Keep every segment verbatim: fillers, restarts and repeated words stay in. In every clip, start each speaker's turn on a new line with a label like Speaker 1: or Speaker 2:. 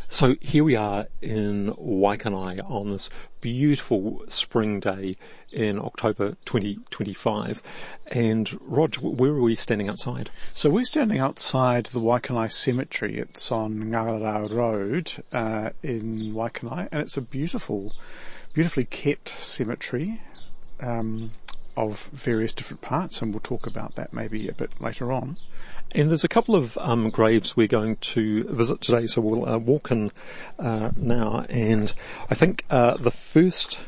Speaker 1: So here we are in Waikanae on this beautiful spring day in October twenty twenty-five. And Rod, where are we standing outside?
Speaker 2: So we're standing outside the Waikanae Cemetery. It's on Ngara Road uh, in Waikanae, and it's a beautiful, beautifully kept cemetery um, of various different parts, and we'll talk about that maybe a bit later on.
Speaker 1: And there's a couple of um, graves we're going to visit today, so we'll uh, walk in uh, now. And I think uh, the first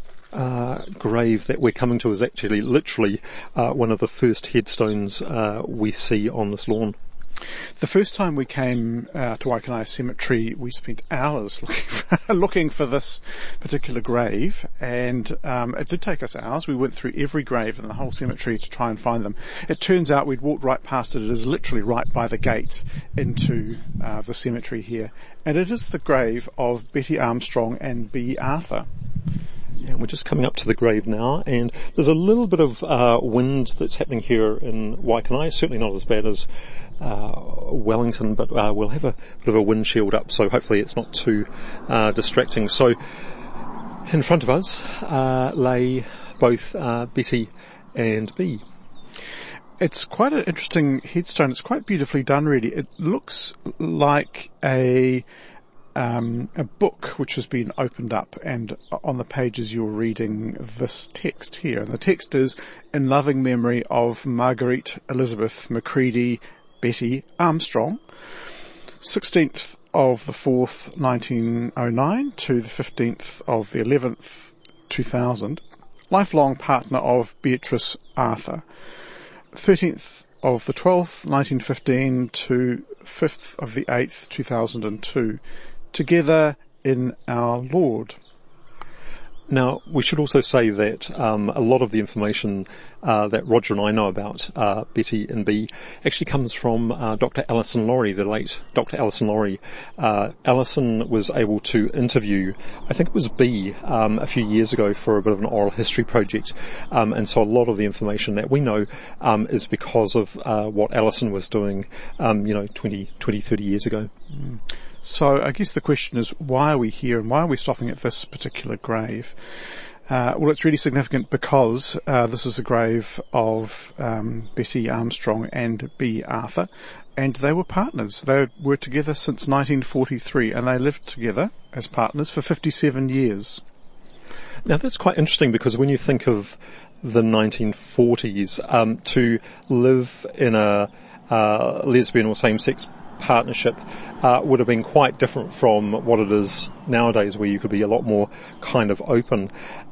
Speaker 1: uh, grave that we're coming to is actually literally uh, one of the first headstones uh, we see on this lawn.
Speaker 2: The first time we came uh, to Waikanae Cemetery, we spent hours looking for, looking for this particular grave, and um, it did take us hours. We went through every grave in the whole cemetery to try and find them. It turns out we'd walked right past it. It is literally right by the gate into uh, the cemetery here, and it is the grave of Betty Armstrong and B. Arthur.
Speaker 1: And we're just coming up to the grave now, and there's a little bit of uh, wind that's happening here in Waikanae. Certainly not as bad as uh, Wellington, but uh, we'll have a bit of a windshield up, so hopefully it's not too uh, distracting. So in front of us uh, lay both uh, Betty and B.
Speaker 2: It's quite an interesting headstone. It's quite beautifully done, really. It looks like a Um, a book which has been opened up, and on the pages you're reading this text here. And the text is, "In loving memory of Marguerite Elizabeth Macready Betty Armstrong, sixteenth of the fourth, nineteen oh nine to the fifteenth of the eleventh, two thousand, lifelong partner of Beatrice Arthur, thirteenth of the twelfth, nineteen fifteen to fifth of the eighth, two thousand two, together in our Lord."
Speaker 1: Now, we should also say that um, a lot of the information uh, that Roger and I know about uh, Betty and B actually comes from uh, Doctor Alison Laurie, the late Doctor Alison Laurie. Uh, Alison was able to interview, I think it was B, um, a few years ago for a bit of an oral history project. Um, and so a lot of the information that we know um, is because of uh, what Alison was doing, um, you know, twenty, twenty, thirty years ago.
Speaker 2: Mm. So I guess the question is, why are we here and why are we stopping at this particular grave? Uh, well, it's really significant because uh, this is the grave of um, Betty Armstrong and B. Arthur, and they were partners. They were together since nineteen forty-three, and they lived together as partners for fifty-seven years.
Speaker 1: Now that's quite interesting, because when you think of the nineteen forties, um, to live in a uh, lesbian or same-sex partnership uh, would have been quite different from what it is nowadays, where you could be a lot more kind of open.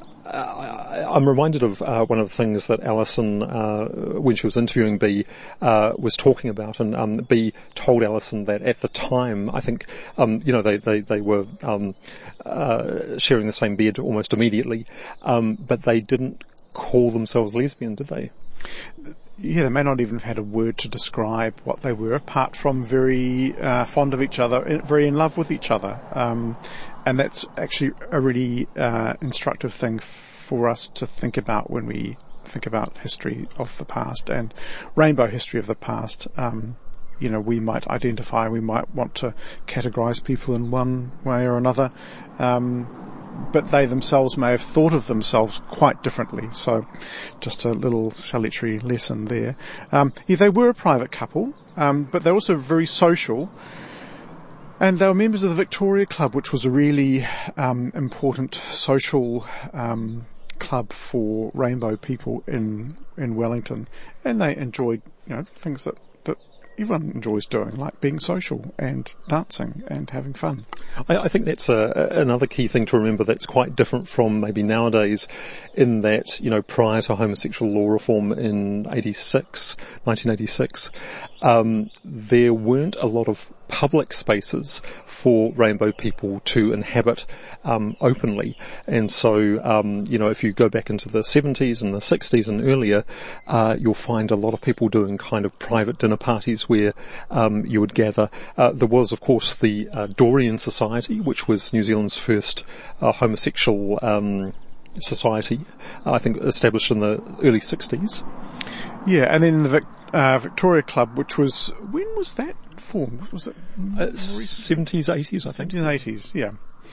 Speaker 1: Uh, I'm reminded of uh, one of the things that Alison, uh, when she was interviewing B, uh, was talking about, and um, B told Alison that at the time, I think, um, you know, they they they were um, uh, sharing the same bed almost immediately, um, but they didn't call themselves lesbian, did they?
Speaker 2: Yeah, they may not even have had a word to describe what they were, apart from very uh, fond of each other, very in love with each other. Um, and that's actually a really uh, instructive thing for us to think about when we think about history of the past and rainbow history of the past. Um, you know, we might identify, we might want to categorize people in one way or another. Um, but they themselves may have thought of themselves quite differently. So just a little salutary lesson there. Um, yeah, they were a private couple, um, but they're also very social. And they were members of the Victoria Club, which was a really um, important social um, club for rainbow people in in Wellington. And they enjoyed, you know, things that everyone enjoys doing, like being social and dancing and having fun.
Speaker 1: I, I think that's a, another key thing to remember that's quite different from maybe nowadays, in that, you know, prior to homosexual law reform in eighty-six, nineteen eighty-six, um, there weren't a lot of public spaces for rainbow people to inhabit um, openly. And so, um, you know, if you go back into the seventies and the sixties and earlier, uh, you'll find a lot of people doing kind of private dinner parties where um, you would gather. Uh, there was, of course, the uh, Dorian Society, which was New Zealand's first uh, homosexual um, society, I think established in the early sixties.
Speaker 2: Yeah, and then in the Vic- uh, Victoria Club, which was, when was that formed? Was it?
Speaker 1: Uh, seventies, eighties, I think.
Speaker 2: seventies, eighties, yeah.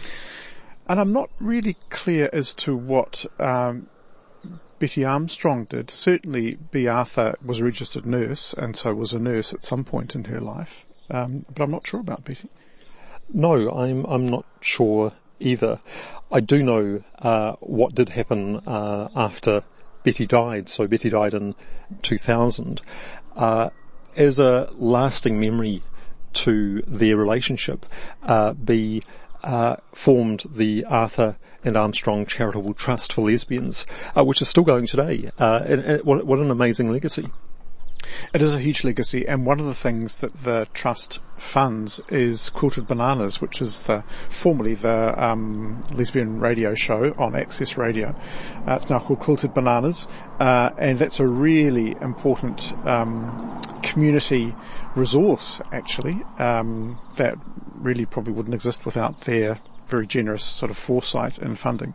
Speaker 2: And I'm not really clear as to what um, Betty Armstrong did. Certainly B. Arthur was a registered nurse, and so was a nurse at some point in her life. Um, but I'm not sure about Betty.
Speaker 1: No, I'm I'm not sure either. I do know uh, what did happen uh, after Betty died. So Betty died in two thousand. Uh, as a lasting memory to their relationship, uh, B uh, formed the Arthur and Armstrong Charitable Trust for Lesbians, uh, which is still going today. Uh, and, and what, what an amazing legacy.
Speaker 2: It is a huge legacy, and one of the things that the trust funds is Quilted Bananas, which is the formerly the um, lesbian radio show on Access Radio. Uh, it's now called Quilted Bananas, uh, and that's a really important um, community resource, actually, um, that really probably wouldn't exist without their very generous sort of foresight and funding.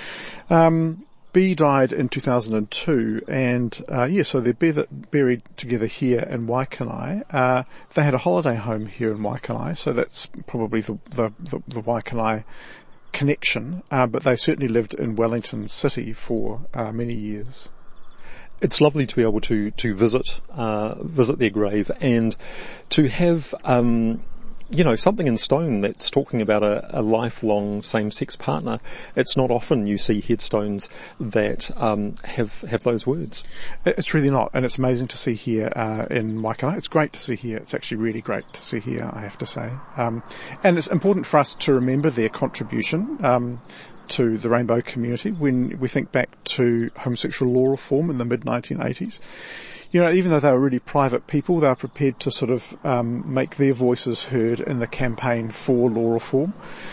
Speaker 2: Um, B died in two thousand two, and uh, yeah, so they're be- buried together here in Waikanae. Uh, they had a holiday home here in Waikanae, so that's probably the the, the, the Waikanae connection. Uh, but they certainly lived in Wellington City for uh, many years.
Speaker 1: It's lovely to be able to to visit uh, visit their grave and to have. Um, You know, something in stone that's talking about a, a lifelong same-sex partner. It's not often you see headstones that um, have have those words.
Speaker 2: It's really not, and it's amazing to see here uh, in Waikanae. It's great to see here. It's actually really great to see here, I have to say. Um, and it's important for us to remember their contribution um, to the rainbow community when we think back to homosexual law reform in the mid nineteen eighties. You know, even though they were really private people, they were prepared to sort of um, make their voices heard in the campaign for law reform.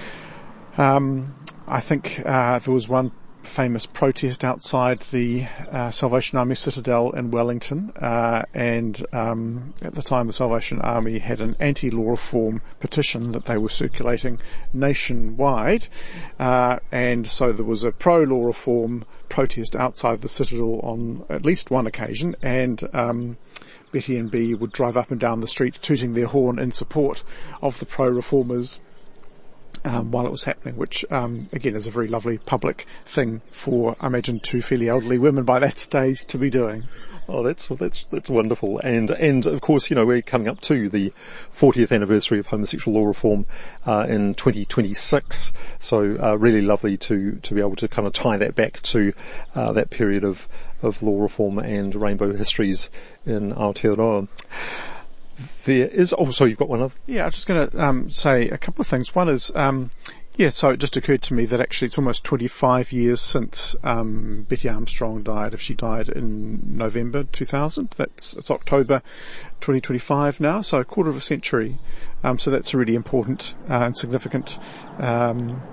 Speaker 2: Um, I think uh, there was one famous protest outside the uh, Salvation Army Citadel in Wellington, uh, and um, at the time the Salvation Army had an anti-law reform petition that they were circulating nationwide, uh, and so there was a pro-law reform protest outside the Citadel on at least one occasion, and um, Betty and B would drive up and down the street tooting their horn in support of the pro-reformers Um, while it was happening, which um, again is a very lovely public thing for, I imagine, two fairly elderly women by that stage to be doing.
Speaker 1: Oh, that's that's that's wonderful, and and of course, you know, we're coming up to the fortieth anniversary of homosexual law reform uh, in twenty twenty-six. So uh, really lovely to to be able to kind of tie that back to uh, that period of of law reform and rainbow histories in Aotearoa. There is also, you've got one of...
Speaker 2: Yeah, I was just going to um, say a couple of things. One is, um, yeah, so it just occurred to me that actually it's almost twenty-five years since um, Betty Armstrong died. If she died in November two thousand, that's it's October twenty twenty-five now, so a quarter of a century. Um, so that's a really important uh, and significant um,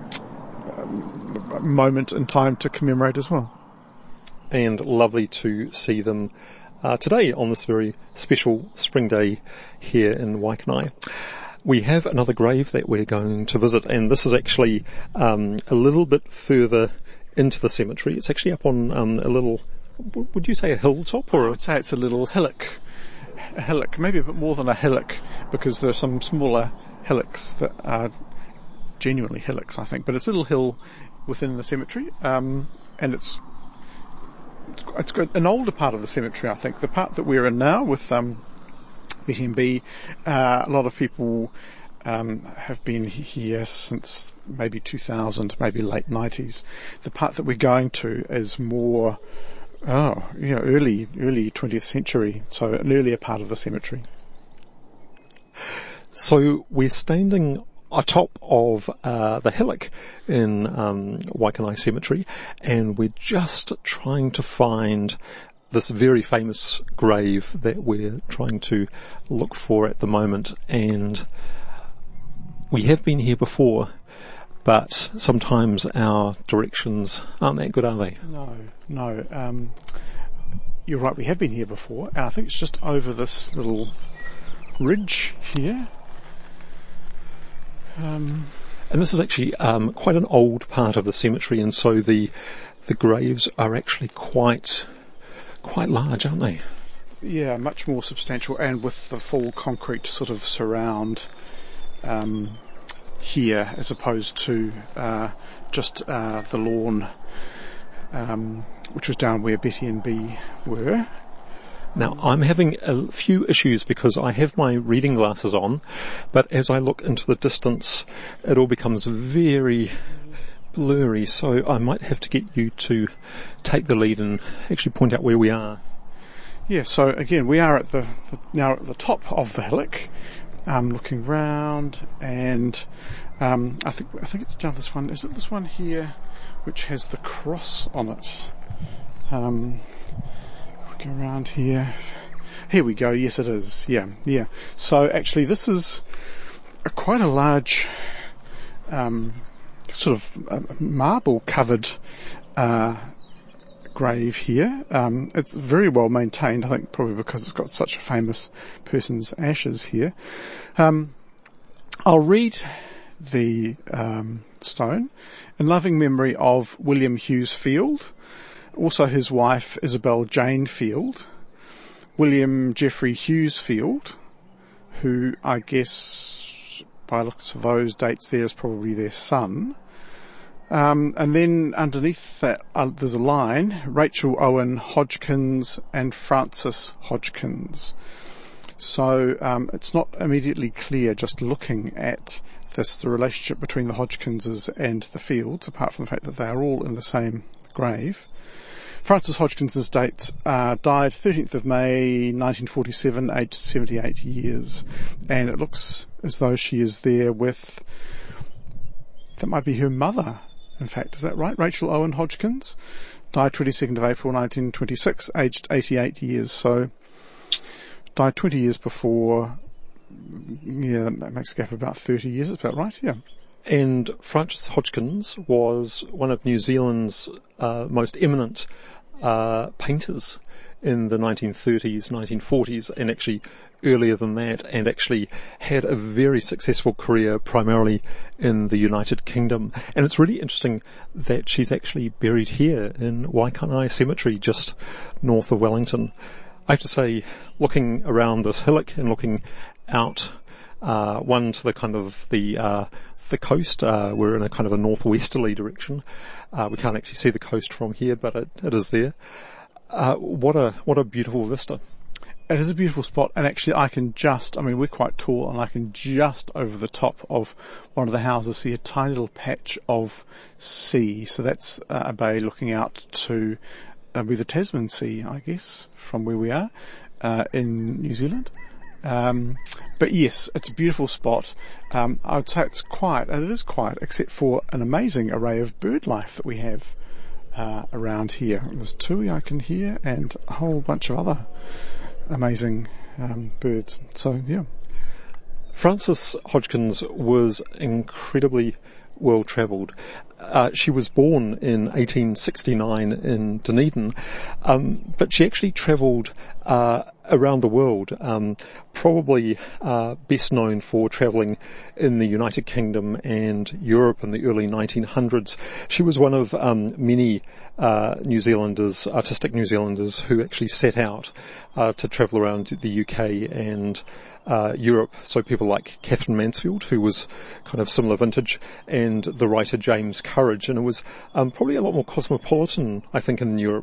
Speaker 2: moment in time to commemorate as well.
Speaker 1: And lovely to see them Uh, today on this very special spring day here in Waikanae. We have another grave that we're going to visit, and this is actually um, a little bit further into the cemetery. It's actually up on um, a little, would you say a hilltop? Or
Speaker 2: I would say it's a little hillock. A hillock, maybe a bit more than a hillock, because there are some smaller hillocks that are genuinely hillocks, I think. But it's a little hill within the cemetery, um, and it's It's got an older part of the cemetery, I think. The part that we're in now with um, Betty and B, uh, a lot of people um, have been here since maybe two thousand, maybe late nineties. The part that we're going to is more, oh, you know, early, early twentieth century, so an earlier part of the cemetery.
Speaker 1: So we're standing atop of uh, the hillock in um, Waikanae Cemetery, and we're just trying to find this very famous grave that we're trying to look for at the moment. And we have been here before, but sometimes our directions aren't that good, are they?
Speaker 2: No, no. Um, you're right, we have been here before, and I think it's just over this little ridge here. Um,
Speaker 1: and this is actually um, quite an old part of the cemetery, and so the the graves are actually quite quite large, aren't they?
Speaker 2: Yeah, much more substantial, and with the full concrete sort of surround um, here, as opposed to uh, just uh, the lawn, um, which was down where Betty and Bee were.
Speaker 1: Now, I'm having a few issues because I have my reading glasses on, but as I look into the distance, it all becomes very blurry, so I might have to get you to take the lead and actually point out where we are.
Speaker 2: Yeah, so again, we are at the, the now at the top of the hillock, um, looking round, and um, I think I think it's down this one. Is it this one here, which has the cross on it? Um, Go around here. Here we go. Yes, it is. Yeah, yeah. So actually, this is a, quite a large, um, sort of uh, marble-covered uh, grave here. Um, it's very well maintained. I think probably because it's got such a famous person's ashes here. Um, I'll read the um, stone in loving memory of William Hughes Field. Also his wife, Isabel Jane Field, William Geoffrey Hughes Field, who I guess, by looks of those dates there, is probably their son. Um, and then underneath that, uh, there's a line, Rachel Owen Hodgkins and Frances Hodgkins. So um, it's not immediately clear just looking at this, the relationship between the Hodgkinses and the Fields, apart from the fact that they are all in the same grave. Frances Hodgkins's date uh, died thirteenth of May nineteen forty-seven, aged seventy-eight years, and it looks as though she is there with, that might be her mother, in fact, is that right? Rachel Owen Hodgkins died twenty-second of April nineteen twenty-six, aged eighty-eight years, so died twenty years before. Yeah, that makes a gap of about thirty years, is about right? Yeah.
Speaker 1: And Frances Hodgkins was one of New Zealand's uh, most eminent uh, painters in the nineteen thirties, nineteen forties, and actually earlier than that, and actually had a very successful career primarily in the United Kingdom. And it's really interesting that she's actually buried here in Waikanae Cemetery, just north of Wellington. I have to say, looking around this hillock and looking out, uh, one to the kind of the, uh, the coast, uh, we're in a kind of a northwesterly direction. Uh, we can't actually see the coast from here, but it, it is there. Uh, what a, what a beautiful vista.
Speaker 2: It is a beautiful spot, and actually I can just, I mean, we're quite tall, and I can just over the top of one of the houses see a tiny little patch of sea. So that's uh, a bay looking out to uh, the Tasman Sea, I guess, from where we are, uh, in New Zealand. Um, but yes, it's a beautiful spot. Um, I would say it's quiet, and it is quiet, except for an amazing array of bird life that we have uh, around here. There's tui I can hear, and a whole bunch of other amazing um, birds. So yeah.
Speaker 1: Frances Hodgkins was incredibly well travelled. Uh, she was born in eighteen sixty-nine in Dunedin, um, but she actually travelled uh, around the world, um, probably uh, best known for travelling in the United Kingdom and Europe in the early nineteen hundreds. She was one of um, many uh, New Zealanders, artistic New Zealanders, who actually set out uh, to travel around the U K and Uh, Europe. So people like Catherine Mansfield, who was kind of similar vintage, and the writer James Courage, and it was um, probably a lot more cosmopolitan, I think, in Europe.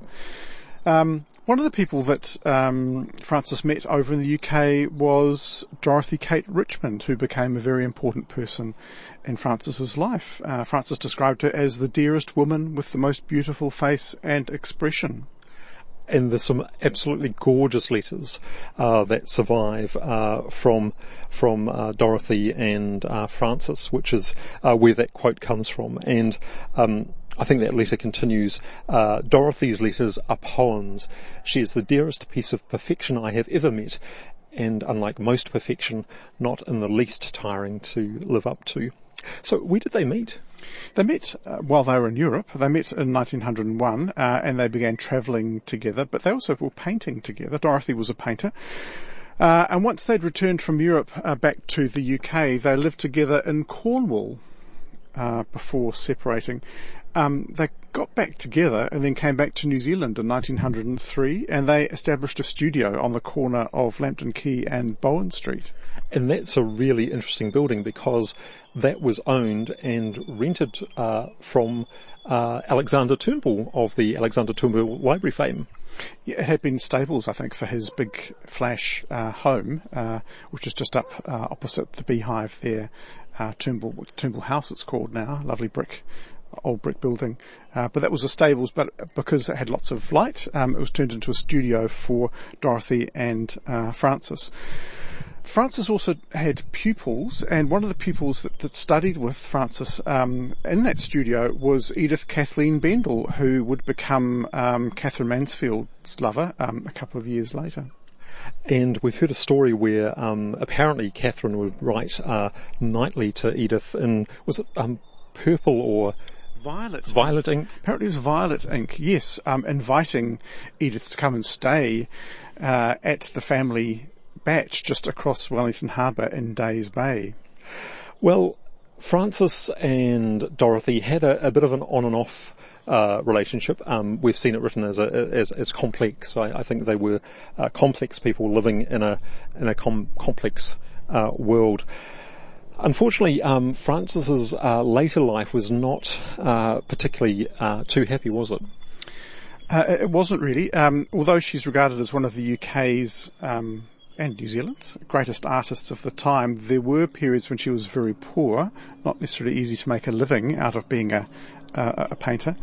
Speaker 2: Um, one of the people that um, Frances met over in the U K was Dorothy Kate Richmond, who became a very important person in Frances's life. Uh, Frances described her as the dearest woman with the most beautiful face and expression.
Speaker 1: And there's some absolutely gorgeous letters uh, that survive uh, from from uh, Dorothy and uh, Frances, which is uh, where that quote comes from. And um, I think that letter continues. Uh, Dorothy's letters are poems. She is the dearest piece of perfection I have ever met, and unlike most perfection, not in the least tiring to live up to. So where did they meet?
Speaker 2: They met uh, while they were in Europe. They met in nineteen oh one, uh, and they began travelling together, but they also were painting together. Dorothy was a painter. Uh, and once they'd returned from Europe uh, back to the U K, they lived together in Cornwall uh, before separating. Um, they got back together and then came back to New Zealand in nineteen oh three, and they established a studio on the corner of Lambton Quay and Bowen Street.
Speaker 1: And that's a really interesting building because that was owned and rented uh, from uh, Alexander Turnbull of the Alexander Turnbull Library fame.
Speaker 2: Yeah, it had been stables, I think, for his big flash uh, home, uh, which is just up uh, opposite the Beehive there. Uh, Turnbull, Turnbull House it's called now, lovely brick, old brick building. Uh, but that was a stables, but because it had lots of light, um, it was turned into a studio for Dorothy and uh, Francis. Francis also had pupils, and one of the pupils that, that studied with Francis um, in that studio was Edith Kathleen Bendel, who would become um, Catherine Mansfield's lover um, a couple of years later.
Speaker 1: And we've heard a story where um, apparently Catherine would write uh, nightly to Edith in, was it um, purple or
Speaker 2: Violet.
Speaker 1: Violet ink?
Speaker 2: Apparently it was violet ink, yes, um, inviting Edith to come and stay uh, at the family batch just across Wellington Harbour in Days Bay.
Speaker 1: Well, Francis and Dorothy had a, a bit of an on and off uh, relationship. Um, we've seen it written as a, as, as complex. I, I think they were uh, complex people living in a in a com- complex uh, world. Unfortunately, um, Francis's uh, later life was not uh, particularly uh, too happy, was it?
Speaker 2: Uh, it wasn't really. Um, although she's regarded as one of the U K's um, and New Zealand's greatest artists of the time, there were periods when she was very poor, not necessarily easy to make a living out of being a, a, a painter.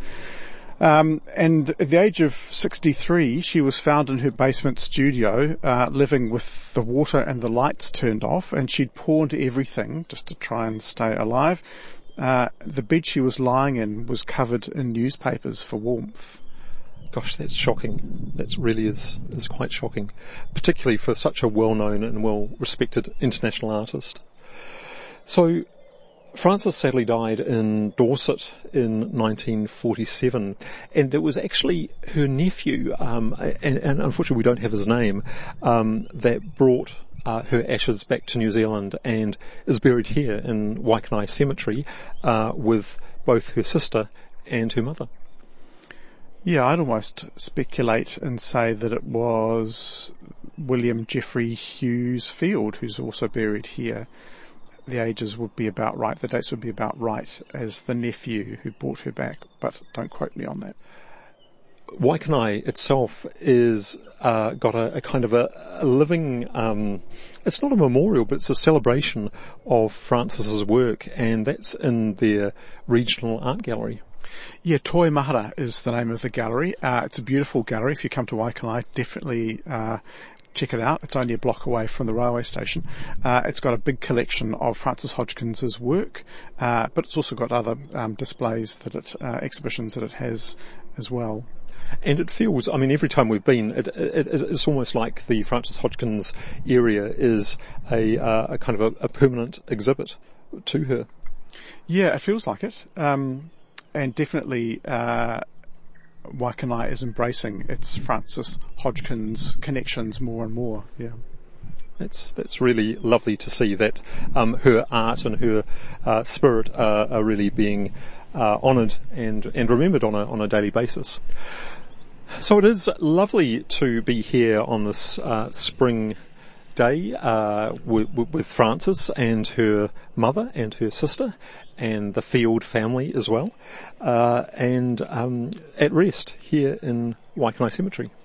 Speaker 2: Um, and at the age of sixty-three, she was found in her basement studio, uh, living with the water and the lights turned off, and she'd pawned everything just to try and stay alive. Uh, the bed she was lying in was covered in newspapers for warmth.
Speaker 1: Gosh, that's shocking. That really is, is quite shocking, particularly for such a well-known and well-respected international artist. So, Francis sadly died in Dorset in nineteen forty-seven, and it was actually her nephew, um, and, and unfortunately we don't have his name, um, that brought uh, her ashes back to New Zealand and is buried here in Waikanae Cemetery uh, with both her sister and her mother.
Speaker 2: Yeah, I'd almost speculate and say that it was William Jeffrey Hughes Field who's also buried here. The ages would be about right, the dates would be about right as the nephew who brought her back, but don't quote me on that.
Speaker 1: Waikanae itself is uh, got a, a kind of a, a living, um, it's not a memorial, but it's a celebration of Francis's work, and that's in their regional art gallery.
Speaker 2: Yeah, Toi Mahara is the name of the gallery. Uh, it's a beautiful gallery. If you come to Waikanae, definitely uh, check it out. It's only a block away from the railway station. Uh, it's got a big collection of Francis Hodgkins's work, uh, but it's also got other um, displays that it, uh, exhibitions that it has as well.
Speaker 1: And it feels, I mean, every time we've been, it, it, it's almost like the Francis Hodgkins area is a, uh, a kind of a, a permanent exhibit to her.
Speaker 2: Yeah, it feels like it. Um, and definitely, uh, Waikanae is embracing its Francis Hodgkins connections more and more, yeah.
Speaker 1: That's that's really lovely to see that um, her art and her uh, spirit uh, are really being uh, honoured and, and remembered on a on a daily basis. So it is lovely to be here on this uh, spring day uh, with, with Francis and her mother and her sister and the Field family as well, uh, and um, at rest here in Waikanae Cemetery.